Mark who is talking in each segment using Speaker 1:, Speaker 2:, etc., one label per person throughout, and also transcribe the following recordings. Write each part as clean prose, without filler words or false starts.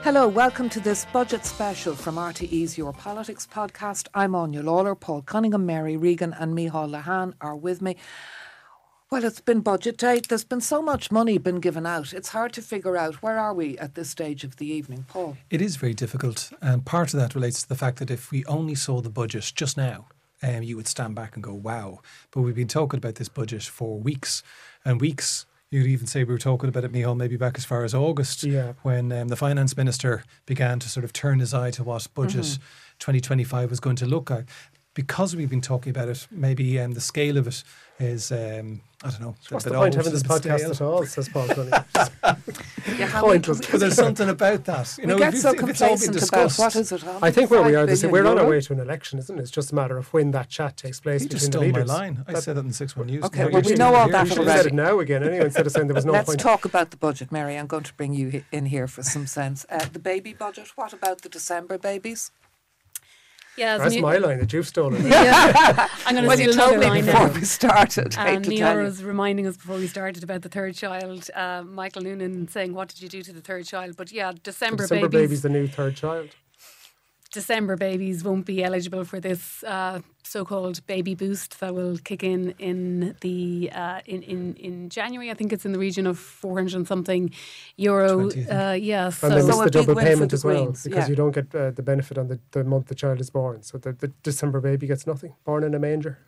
Speaker 1: Hello, welcome to this budget special from RTE's Your Politics podcast. I'm Anya Lawler, Paul Cunningham, Mary Regan and Micheál Lehane are with me. Well, it's been budget day. There's been so much money been given out. It's hard to figure out where are we at this stage of the evening. Paul?
Speaker 2: It is very difficult, and part of that relates to the fact that if we only saw the budget just now, you would stand back and go, wow. But we've been talking about this budget for weeks and weeks. You'd even say we were talking about it, Micheál, maybe back as far as August, when the finance minister began to sort of turn his eye to what budget 2025 was going to look like. Because we've been talking about it, maybe the scale of it is, I don't know.
Speaker 3: What's the point of having this podcast at all, says Paul Cunningham?
Speaker 2: Pointless. But there's something about that.
Speaker 1: You know, we get so complacent about what is it on?
Speaker 3: I think where we are, we're on our way to an election, isn't it? It's just a matter of when that chat takes place between the leaders.
Speaker 2: You just stole my line. I said that in 6-1 News.
Speaker 1: Okay, well, we know all that already.
Speaker 3: You said it now again, anyway, instead of saying there was no point.
Speaker 1: Let's talk about the budget, Mary. I'm going to bring you in here for some sense. The baby budget, what about the December babies?
Speaker 4: Yeah,
Speaker 3: that's my line that you've stolen.
Speaker 4: I'm going to steal another line
Speaker 1: before we started.
Speaker 4: Neil was reminding us before we started about the third child. Michael Noonan saying, what did you do to the third child? But yeah, December
Speaker 3: baby's the new third child.
Speaker 4: December babies won't be eligible for this so-called baby boost that will kick in the in January. I think it's in the region of 400 and something euro.
Speaker 3: And they miss the double payment as well because you don't get the benefit on the month the child is born. So the December baby gets nothing. Born in a manger.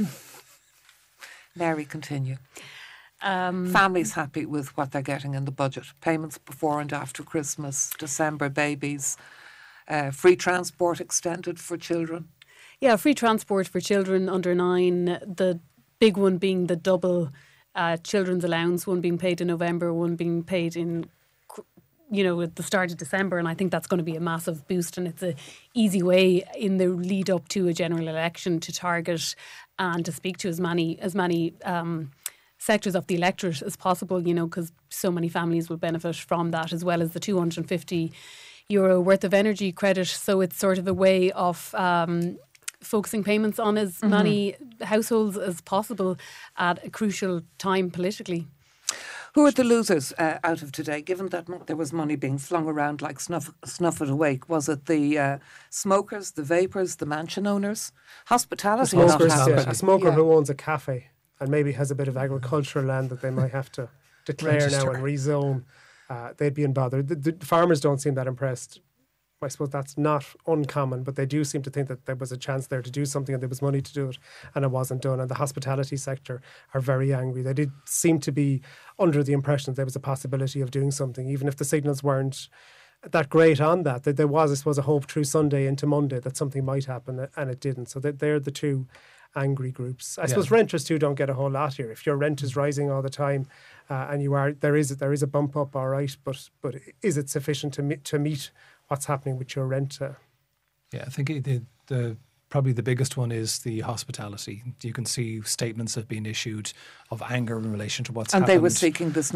Speaker 1: Mary, continue. Families happy with what they're getting in the budget. Payments before and after Christmas. December babies. Free transport extended for children?
Speaker 4: Yeah, free transport for children under 9. The big one being the double children's allowance, one being paid in November, one being paid in, at the start of December. And I think that's going to be a massive boost. And it's an easy way in the lead up to a general election to target and to speak to as many sectors of the electorate as possible, because so many families will benefit from that, as well as the €250 worth of energy credit. So it's sort of a way of focusing payments on as many households as possible at a crucial time politically.
Speaker 1: Who are the losers out of today, given that there was money being flung around like snuff at a wake? Was it the smokers, the vapors, the mansion owners? Hospitality.
Speaker 3: A smoker who owns a cafe and maybe has a bit of agricultural land that they might have to declare now and rezone. They'd be unbothered. The farmers don't seem that impressed. I suppose that's not uncommon, but they do seem to think that there was a chance there to do something and there was money to do it and it wasn't done. And the hospitality sector are very angry. They did seem to be under the impression that there was a possibility of doing something, even if the signals weren't that great on that there was, I suppose, a hope through Sunday into Monday that something might happen, and it didn't. So they're the two angry groups. I suppose renters too don't get a whole lot here. If your rent is rising all the time, and there is a bump up, all right, but is it sufficient to meet what's happening with your rent?
Speaker 2: Yeah, I think the probably the biggest one is the hospitality. You can see statements have been issued of anger in relation to what's happened.
Speaker 1: And they were seeking this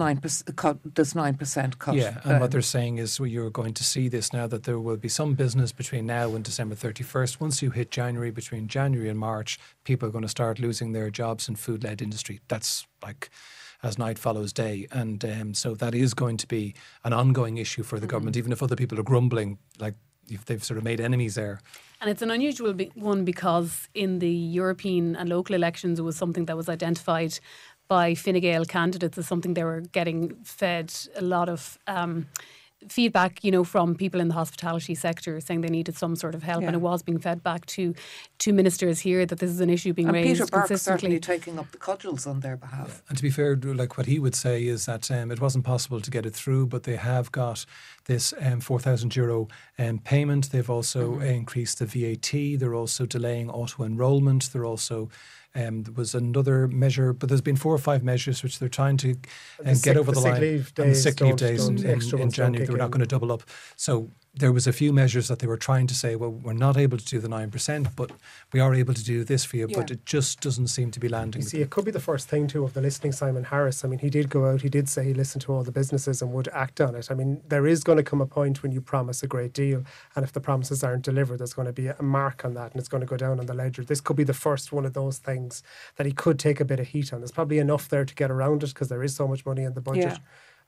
Speaker 1: 9% cut.
Speaker 2: Yeah, and what they're saying is you're going to see this now, that there will be some business between now and December 31st. Once you hit January, between January and March, people are going to start losing their jobs in food-led industry. That's like as night follows day. And so that is going to be an ongoing issue for the government, even if other people are grumbling, like they've sort of made enemies there.
Speaker 4: And it's an unusual one because in the European and local elections, it was something that was identified by Fine Gael candidates as something they were getting fed a lot of feedback, from people in the hospitality sector saying they needed some sort of help, and it was being fed back to ministers here that this is an issue being raised
Speaker 1: Peter Burke
Speaker 4: consistently.
Speaker 1: Certainly taking up the cudgels on their behalf.
Speaker 2: Yeah. And to be fair, like what he would say is that it wasn't possible to get it through, but they have got this €4,000 payment. They've also increased the VAT. They're also delaying auto-enrolment. They're also there was another measure, but there's been 4 or 5 measures which they're trying to get over the line.
Speaker 3: And
Speaker 2: the sick leave days in January, they were not going to double up. So there was a few measures that they were trying to say, well, we're not able to do the 9%, but we are able to do this for you. Yeah. But it just doesn't seem to be landing.
Speaker 3: You see, it could be the first thing, too, of the listening Simon Harris. I mean, he did go out, he did say he listened to all the businesses and would act on it. I mean, there is going to come a point when you promise a great deal, and if the promises aren't delivered, there's going to be a mark on that and it's going to go down on the ledger. This could be the first one of those things that he could take a bit of heat on. There's probably enough there to get around it because there is so much money in the budget.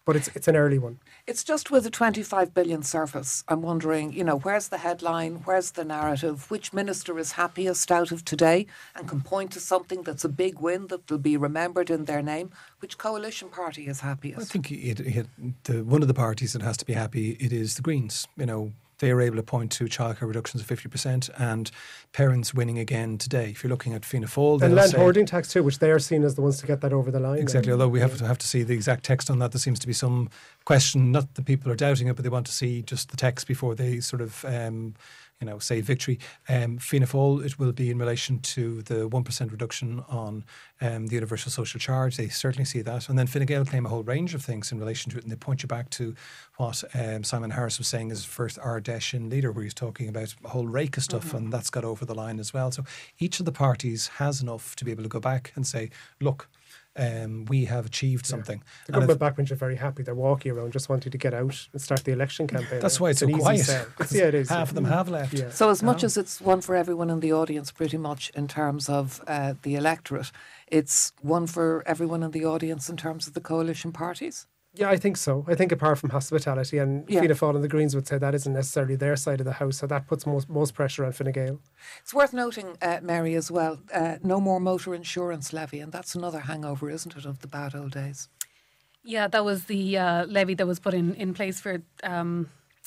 Speaker 3: But it's an early one.
Speaker 1: It's just with a 25 billion surface. I'm wondering, where's the headline? Where's the narrative? Which minister is happiest out of today and can point to something that's a big win that will be remembered in their name? Which coalition party is happiest?
Speaker 2: I think one of the parties that has to be happy, it is the Greens. They are able to point to childcare reductions of 50% and parents winning again today. If you're looking at Fianna Fáil...
Speaker 3: And land hoarding tax too, which they are seen as the ones to get that over the line.
Speaker 2: Exactly, although we have to see the exact text on that. There seems to be some question, not that people are doubting it, but they want to see just the text before they sort of... say victory. Fianna Fáil, it will be in relation to the 1% reduction on the universal social charge. They certainly see that. And then Fine Gael claim a whole range of things in relation to it. And they point you back to what Simon Harris was saying as first Ardèche in Leader, where he's talking about a whole rake of stuff, and that's got over the line as well. So each of the parties has enough to be able to go back and say, look, we have achieved something.
Speaker 3: The government backbench are very happy. They're walking around just wanting to get out and start the election campaign.
Speaker 2: That's why it's so quiet.
Speaker 3: It is.
Speaker 2: Half of them have left.
Speaker 3: Yeah.
Speaker 1: So as much as it's one for everyone in the audience, pretty much in terms of the electorate, it's one for everyone in the audience in terms of the coalition parties?
Speaker 3: Yeah, I think so. I think apart from hospitality, and Fianna Fáil and the Greens would say that isn't necessarily their side of the house, so that puts most pressure on Fine Gael.
Speaker 1: It's worth noting, Mary, as well, no more motor insurance levy, and that's another hangover, isn't it, of the bad old days?
Speaker 4: Yeah, that was the levy that was put in place for for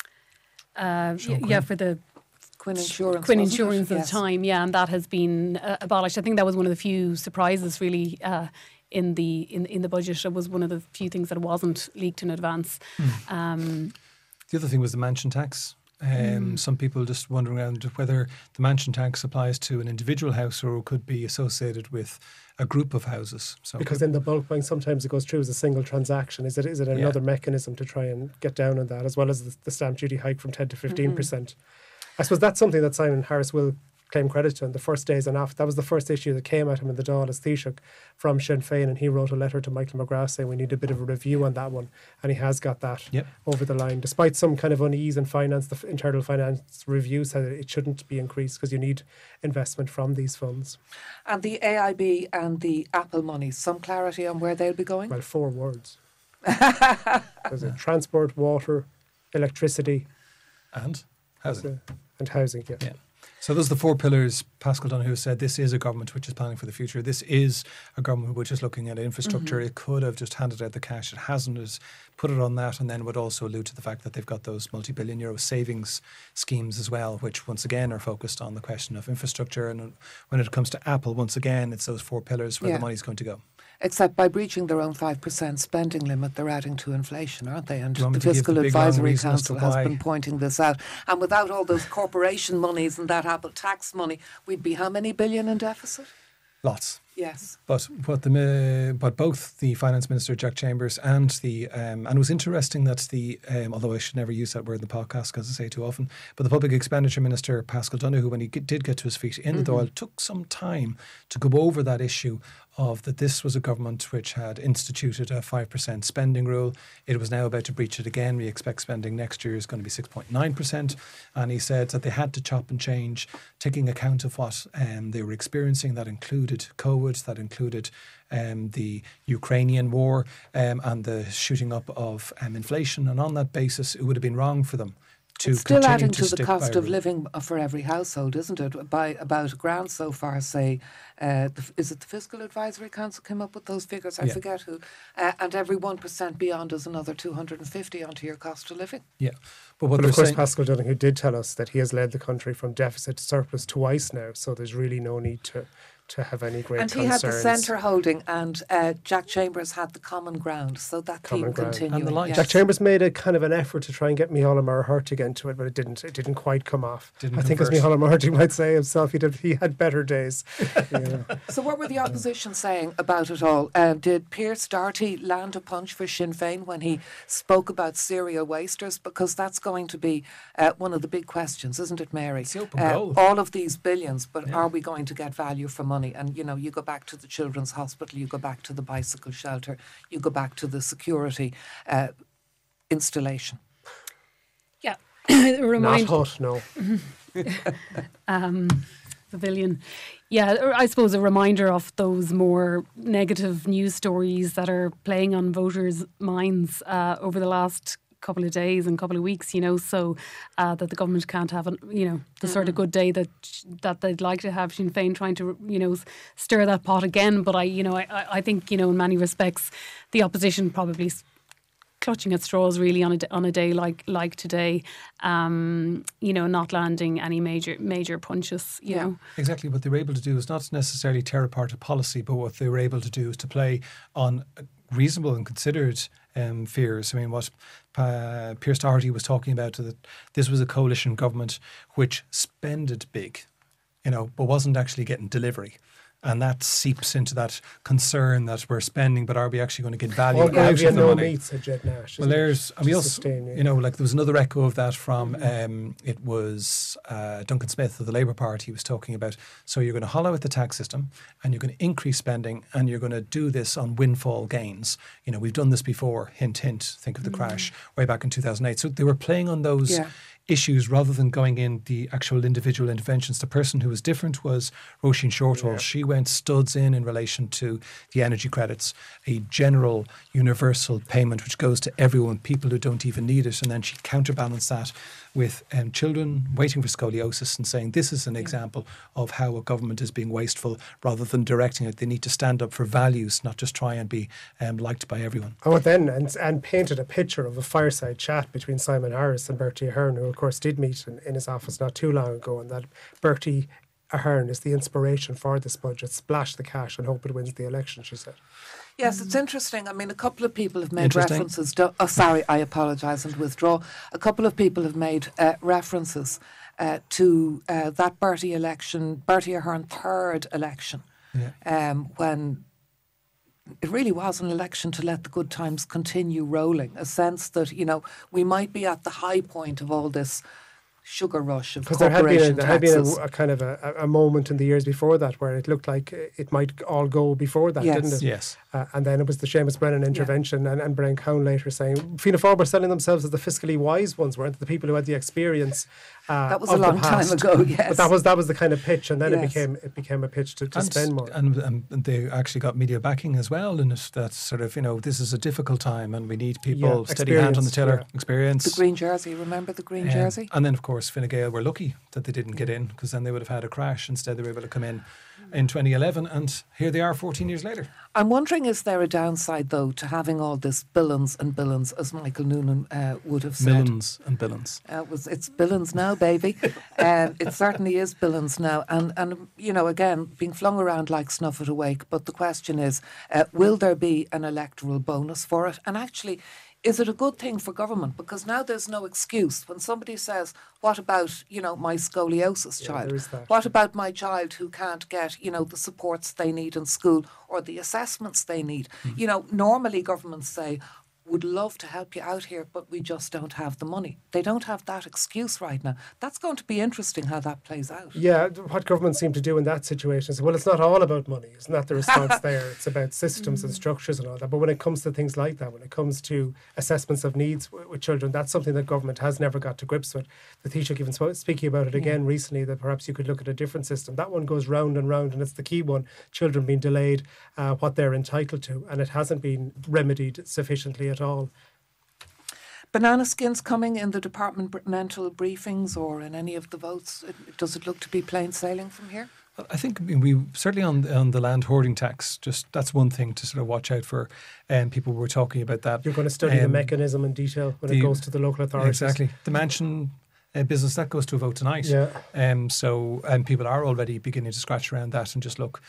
Speaker 4: the
Speaker 1: Quinn Insurance.
Speaker 4: Quinn Insurance at the time, and that has been abolished. I think that was one of the few surprises, really. In the budget, it was one of the few things that wasn't leaked in advance.
Speaker 2: The other thing was the mansion tax. Some people just wondering around whether the mansion tax applies to an individual house or could be associated with a group of houses. So
Speaker 3: because in the bulk buying, sometimes it goes through as a single transaction. Is it another mechanism to try and get down on that, as well as the stamp duty hike from 10 to 15%? I suppose that's something that Simon Harris will claim credit to in the first days and after. That was the first issue that came at him in the Dáil as Taoiseach from Sinn Féin, and he wrote a letter to Michael McGrath saying we need a bit of a review on that one, and he has got that over the line. Despite some kind of unease in finance, the internal finance review said that it shouldn't be increased because you need investment from these funds.
Speaker 1: And the AIB and the Apple money, some clarity on where they'll be going?
Speaker 3: Well, 4 words. There's a transport, water, electricity
Speaker 2: and housing.
Speaker 3: And housing, yeah.
Speaker 2: So those are the 4 pillars. Pascal Donoghue said this is a government which is planning for the future. This is a government which is looking at infrastructure. It could have just handed out the cash. It hasn't. It's put it on that, and then would also allude to the fact that they've got those multi-billion euro savings schemes as well, which once again are focused on the question of infrastructure. And when it comes to Apple, once again, it's those 4 pillars where the money's going to go.
Speaker 1: Except by breaching their own 5% spending limit, they're adding to inflation, aren't they? And the
Speaker 2: Fiscal
Speaker 1: Fiscal Advisory Council has been pointing this out. And without all those corporation monies and that Apple tax money, we'd be how many billion in deficit?
Speaker 2: Lots.
Speaker 1: Yes.
Speaker 2: But both the Finance Minister, Jack Chambers, and and it was interesting that although I should never use that word in the podcast because I say it too often, but the Public Expenditure Minister, Pascal Donoghue, when he did get to his feet in the Dáil, took some time to go over that issue of that this was a government which had instituted a 5% spending rule. It was now about to breach it again. We expect spending next year is going to be 6.9%. And he said that they had to chop and change, taking account of what they were experiencing. That included COVID, that included the Ukrainian war and the shooting up of inflation. And on that basis, it would have been wrong for them to
Speaker 1: it's still adding
Speaker 2: to
Speaker 1: the cost of living for every household, isn't it? By about £1,000 so far, say. Is it the Fiscal Advisory Council came up with those figures? I forget who. And every 1% beyond is another 250 onto your cost of living.
Speaker 2: Yeah. But
Speaker 3: of course, Pascal Donoghue did tell us that he has led the country from deficit to surplus twice now, so there's really no need to have any great concerns.
Speaker 1: And he had the centre holding, and Jack Chambers had the common ground, so that theme continuing.
Speaker 2: And
Speaker 3: Jack Chambers made a kind of an effort to try and get Micheál Maher to get into it, but it didn't quite come off. I think as Micheál Maher might say himself, he had better days.
Speaker 1: So what were the opposition saying about it all? Did Pierce Darty land a punch for Sinn Féin when he spoke about serial wasters? Because that's going to be one of the big questions, isn't it, Mary?
Speaker 2: It's the open goal.
Speaker 1: All of these billions, but are we going to get value for money? And, you go back to the Children's Hospital, you go back to the bicycle shelter, you go back to the security installation.
Speaker 3: Yeah. Not hot, no.
Speaker 4: Pavilion. Yeah, I suppose a reminder of those more negative news stories that are playing on voters' minds over the last couple of days and couple of weeks, so that the government can't have, the sort of good day that they'd like to have. Sinn Féin trying to, stir that pot again. But I think, in many respects, the opposition probably clutching at straws really on a day like today, not landing any major punches. You know
Speaker 2: exactly what they were able to do is not necessarily tear apart a policy, but what they were able to do is to play on reasonable and considered fears. I mean, what Pearse Doherty was talking about, that this was a coalition government which spended big, but wasn't actually getting delivery. And that seeps into that concern that we're spending, but are we actually going to get value out of the money?
Speaker 3: Meat, said Jed Nash.
Speaker 2: Well, there's, and we also, like there was another echo of that from, it was Duncan Smith of the Labour Party. He was talking about, so you're going to hollow out the tax system and you're going to increase spending and you're going to do this on windfall gains. We've done this before, hint, hint, think of the crash way back in 2008. So they were playing on those issues rather than going in the actual individual interventions. The person who was different was Roisin Shortall. Yeah. She went studs in relation to the energy credits, a general universal payment which goes to everyone, people who don't even need it. And then she counterbalanced that with children waiting for scoliosis and saying this is an example of how a government is being wasteful rather than directing it. They need to stand up for values, not just try and be liked by everyone.
Speaker 3: Oh, then and painted a picture of a fireside chat between Simon Harris and Bertie Ahern, who of course did meet in his office not too long ago, and that Bertie Ahern is the inspiration for this budget. Splash the cash and hope it wins the election, she said.
Speaker 1: Yes, it's interesting. I mean, a couple of people have made references to... Oh, sorry, I apologise and withdraw. A couple of people have made references to that Bertie Ahern third election, when it really was an election to let the good times continue rolling. A sense that, we might be at the high point of all this sugar rush of corporation taxes.
Speaker 3: There had been a kind of a moment in the years before that where it looked like it might all go before that, didn't it?
Speaker 2: Yes.
Speaker 3: And then it was the Seamus Brennan intervention and Brian Cowan later saying Fianna Fáil were selling themselves as the fiscally wise ones, weren't they? The people who had the experience.
Speaker 1: That was a long time ago, yes.
Speaker 3: But that was the kind of pitch, and then it became a pitch to spend more.
Speaker 2: And they actually got media backing as well, and that sort of, this is a difficult time and we need people steady hand on the tiller, experience.
Speaker 1: The green jersey, remember the green jersey?
Speaker 2: And then, of course, Fine Gael were lucky that they didn't get in, because then they would have had a crash. Instead, they were able to come in 2011, and here they are 14 years later.
Speaker 1: I'm wondering, is there a downside, though, to having all this billions and billions, as Michael Noonan would have said?
Speaker 2: Millions and billions.
Speaker 1: It's billions now, baby. It certainly is billions now. And again, being flung around like snuff at a wake. But the question is, will there be an electoral bonus for it? And actually, is it a good thing for government? Because now there's no excuse. When somebody says, what about, my scoliosis child? What about my child who can't get, the supports they need in school or the assessments they need? Normally governments say, would love to help you out here, but we just don't have the money. They don't have that excuse right now. That's going to be interesting how that plays out.
Speaker 3: Yeah, what governments seem to do in that situation is, well, it's not all about money. Isn't that the response there? It's about systems and structures and all that. But when it comes to things like that, when it comes to assessments of needs with children, that's something that government has never got to grips with. The Taoiseach even speaking about it again recently, that perhaps you could look at a different system. That one goes round and round, and it's the key one. Children being delayed what they're entitled to, and it hasn't been remedied sufficiently at all.
Speaker 1: Banana skins coming in the departmental briefings or in any of the votes? Does it look to be plain sailing from here?
Speaker 2: I think we certainly on the land hoarding tax, just that's one thing to sort of watch out for. People were talking about that.
Speaker 3: You're going to study the mechanism in detail when it goes to the local authorities.
Speaker 2: Exactly. The mansion business, that goes to a vote tonight.
Speaker 3: Yeah.
Speaker 2: So people are already beginning to scratch around that and just look.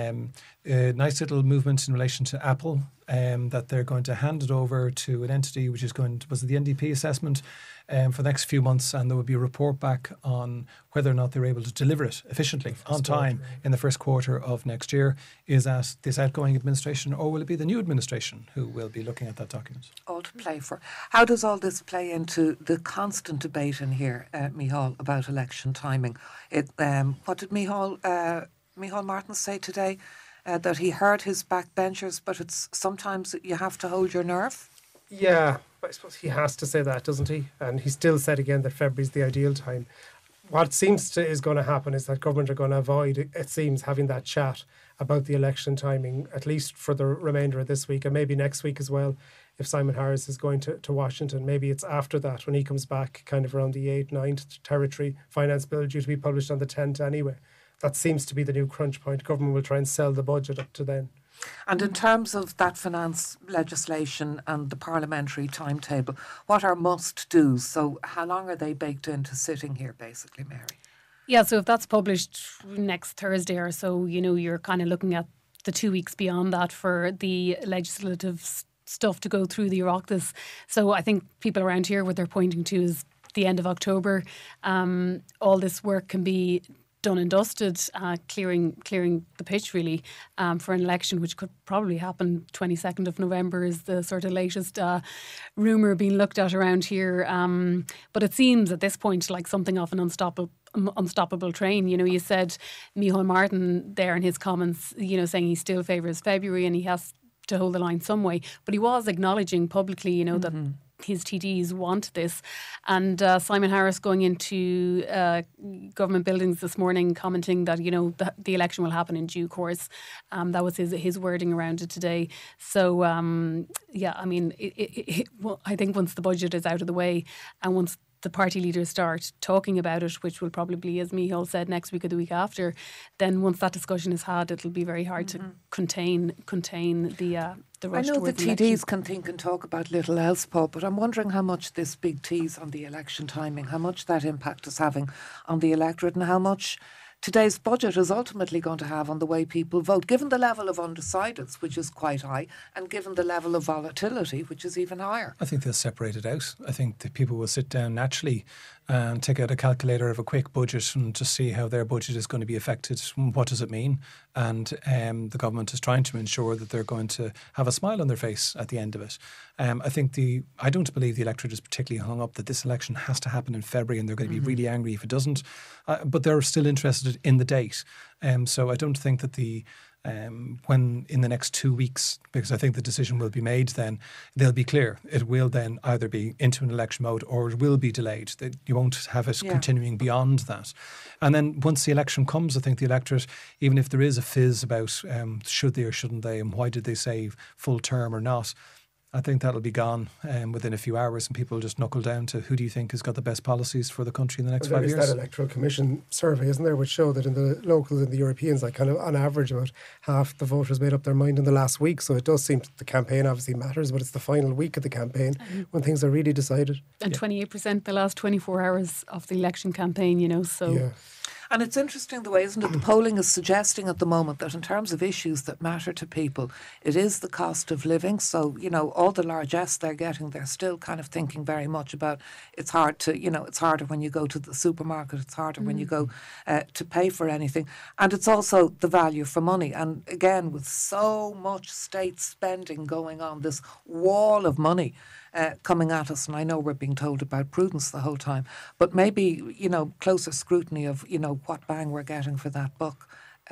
Speaker 2: Nice little movement in relation to Apple, that they're going to hand it over to an entity which is was it the NDP assessment for the next few months, and there will be a report back on whether or not they're able to deliver it efficiently on time in the first quarter of next year. Is that this outgoing administration, or will it be the new administration who will be looking at that document?
Speaker 1: All to play for. How does all this play into the constant debate in here, Micheál, about election timing? What did Micheál Martin say today? That he heard his backbenchers, but it's sometimes you have to hold your nerve.
Speaker 3: Yeah, I suppose he has to say that, doesn't he? And he still said again that February's the ideal time. what seems to is going to happen is that government are going to avoid, it seems, having that chat about the election timing, at least for the remainder of this week and maybe next week as well. If Simon Harris is going to Washington, maybe it's after that when he comes back, kind of around the 8th, 9th territory. Finance bill due to be published on the 10th anyway. That seems to be the new crunch point. Government will try and sell the budget up to then.
Speaker 1: And in terms of that finance legislation and the parliamentary timetable, what are must-dos? So how long are they baked into sitting here, basically, Mary?
Speaker 4: Yeah, so if that's published next Thursday or so, you're kind of looking at the 2 weeks beyond that for the legislative stuff to go through the Oireachtas. So I think people around here, what they're pointing to is the end of October. All this work can be done and dusted, clearing the pitch really for an election which could probably happen 22nd of November is the sort of latest rumour being looked at around here. But it seems at this point like something of an unstoppable train. You said Micheál Martin there in his comments, saying he still favours February and he has to hold the line some way. But he was acknowledging publicly, that his TDs want this. And Simon Harris going into government buildings this morning commenting that, the election will happen in due course. That was his wording around it today. So, I think once the budget is out of the way and once the party leaders start talking about it, which will probably be, as Micheál said, next week or the week after, then once that discussion is had, it'll be very hard to contain the rush.
Speaker 1: I know the
Speaker 4: towards
Speaker 1: TDs
Speaker 4: election.
Speaker 1: can think and talk about little else, Paul, but I'm wondering how much this big tease on the election timing, how much that impact is having on the electorate and how much today's budget is ultimately going to have on the way people vote, given the level of undecideds, which is quite high, and given the level of volatility, which is even higher.
Speaker 2: I think they'll separate it out. I think that people will sit down naturally and take out a calculator of a quick budget and just see how their budget is going to be affected. What does it mean? And the government is trying to ensure that they're going to have a smile on their face at the end of it. I don't believe the electorate is particularly hung up that this election has to happen in February and they're going to be really angry if it doesn't. But they're still interested in the date. So I don't think that when in the next 2 weeks, because I think the decision will be made then, they'll be clear. It will then either be into an election mode or it will be delayed. You won't have it continuing beyond that. And then once the election comes, I think the electorate, even if there is a fizz about should they or shouldn't they and why did they say full term or not, I think that'll be gone within a few hours and people just knuckle down to who do you think has got the best policies for the country in the next 5 years.
Speaker 3: There is that Electoral Commission survey, isn't there, which showed that in the locals and the Europeans, like kind of on average about half the voters made up their mind in the last week. So it does seem that the campaign obviously matters, but it's the final week of the campaign when things are really decided.
Speaker 4: And 28% the last 24 hours of the election campaign, so...
Speaker 3: Yeah.
Speaker 1: And it's interesting the way, isn't it? The polling is suggesting at the moment that in terms of issues that matter to people, it is the cost of living. So, all the largesse they're getting, they're still kind of thinking very much about it's hard to, it's harder when you go to the supermarket, it's harder when you go to pay for anything. And it's also the value for money. And again, with so much state spending going on, this wall of money coming at us, and I know we're being told about prudence the whole time, but maybe, closer scrutiny of, what bang we're getting for that buck.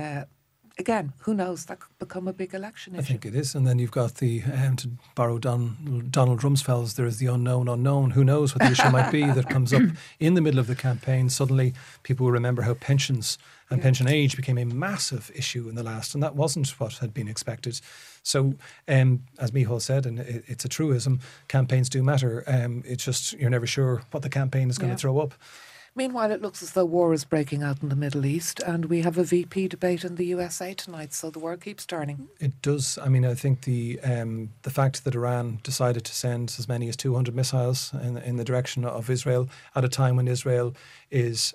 Speaker 1: Again, who knows, that could become a big election issue.
Speaker 2: I think it is. And then you've got to borrow Donald Rumsfeld's, there is the unknown unknown. Who knows what the issue might be that comes up in the middle of the campaign. Suddenly people will remember how pensions and pension age became a massive issue in the last, and that wasn't what had been expected. So, as Micheál said, and it's a truism, campaigns do matter. It's just you're never sure what the campaign is going to throw up.
Speaker 1: Meanwhile, it looks as though war is breaking out in the Middle East and we have a VP debate in the USA tonight, so the world keeps turning.
Speaker 2: It does. I mean, I think the fact that Iran decided to send as many as 200 missiles in the direction of Israel at a time when Israel is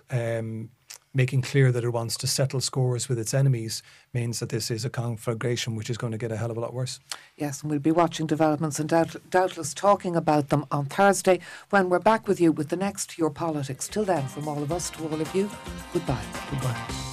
Speaker 2: making clear that it wants to settle scores with its enemies means that this is a conflagration which is going to get a hell of a lot worse. Yes, and we'll be watching developments and doubtless talking about them on Thursday when we're back with you with the next Your Politics. Till then, from all of us to all of you, goodbye.
Speaker 3: Goodbye.